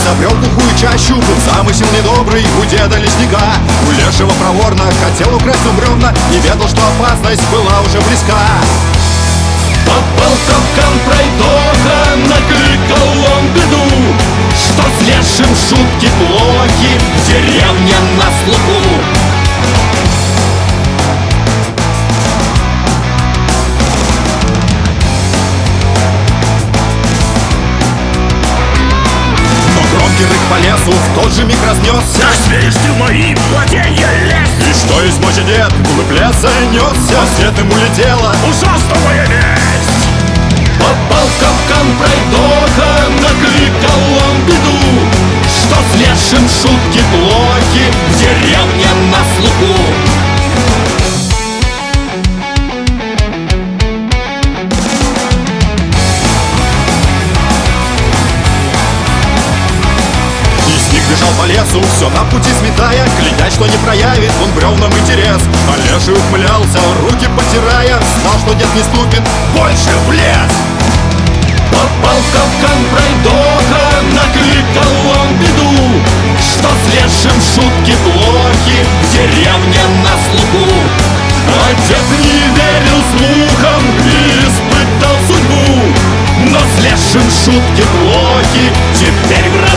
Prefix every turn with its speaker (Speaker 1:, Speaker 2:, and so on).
Speaker 1: забрел в глухую чащу, был замысел недобрый у деда лесника. У лешего проворно хотел украсть он бревна, не ведал, что опасность была уже близка.
Speaker 2: Попал в капкан пройдоха, накликал он беду, что с лешим шутки плохи, деревня на слуху.
Speaker 1: Рык по лесу в тот же миг разнесся.
Speaker 2: Как смеешь ты мои владения лезть?
Speaker 1: И что из мочи дед глубь леса несся, вслед ему летела
Speaker 2: ужасная весть. Попал в капкан пройдоха, накликал он беду, что с лешим шутки плохи, деревня на слуху.
Speaker 1: Бежал по лесу, все на пути сметая, глядя, что не проявит он бревнам интерес. А леший ухмылялся, руки потирая, знал, что дед не ступит больше в лес.
Speaker 2: Попал в капкан пройдоха, накликал он беду, что с лешим шутки плохи, деревня на слуху. А дед не верил слухам и испытал судьбу, но с лешим шутки плохи, теперь